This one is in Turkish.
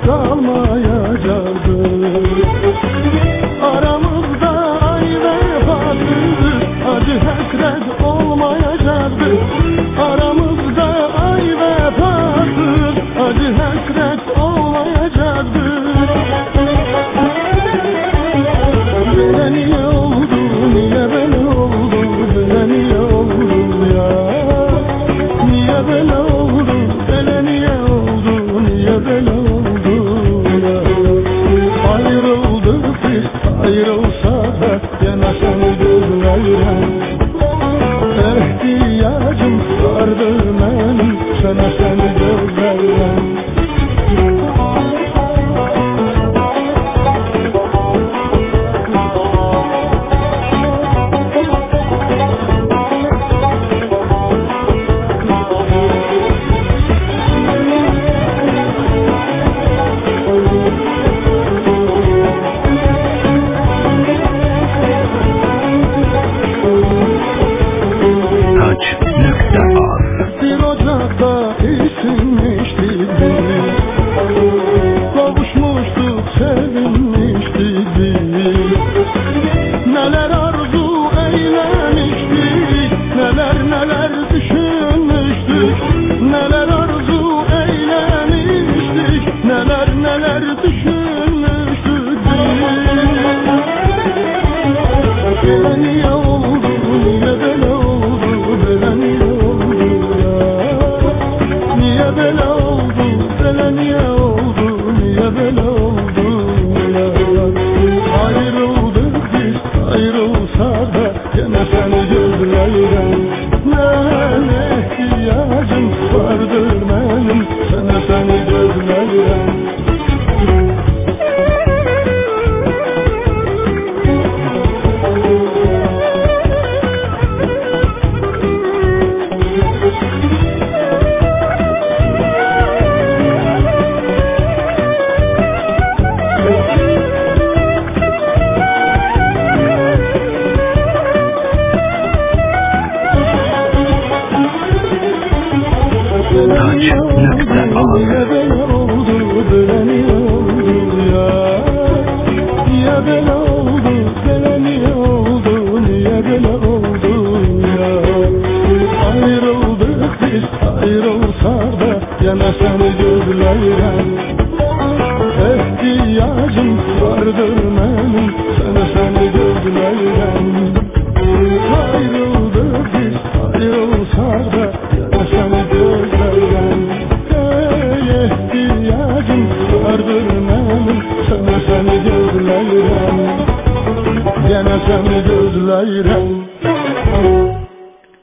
kalmayacaktı. Aramızda ay vefasız acı hasret olmayacaktı. Aramızda ay vefasız acı hasret olmayacaktı. Böyle niye oldu, niye böyle oldu, böyle niye oldu ya? Niye böyle oldu, böyle niye oldu, niye böyle oldu ya? Ayrıldık biz, ayrılsa da gene seni gözlerim. İhtiyacım vardır benim, sana seni gözlerim. Bir ocakta isinmiştik biz, kavuşmuştuk, sevinmiştik biz. Neler arzu eylemiştik, neler düşünmüştük. Neler arzu eylemiştik, neler düşünmüştük biz. Böyle niye oldu, niye böyle oldu, böyle niye oldu ya? Niye böyle oldu, böyle niye oldu, niye böyle oldu ya? Ayrıldık biz, ayrılsa da gene seni gözlerim. Ne ihtiyacım vardır benim, sana seni gözlerim. Niye böyle oldu, böyle niye oldu ya? Niye böyle oldu, böyle niye oldu, niye böyle oldu ya? Ayrıldık biz, ayrılsa da gene seni gözlerim. İhtiyacım vardır benim, seni gözlerim. Ayrıldık biz, ayrılsa da gene seni gözlerim. İhtiyacım vardır benim, seni gözlerim. Gene seni gözlerim.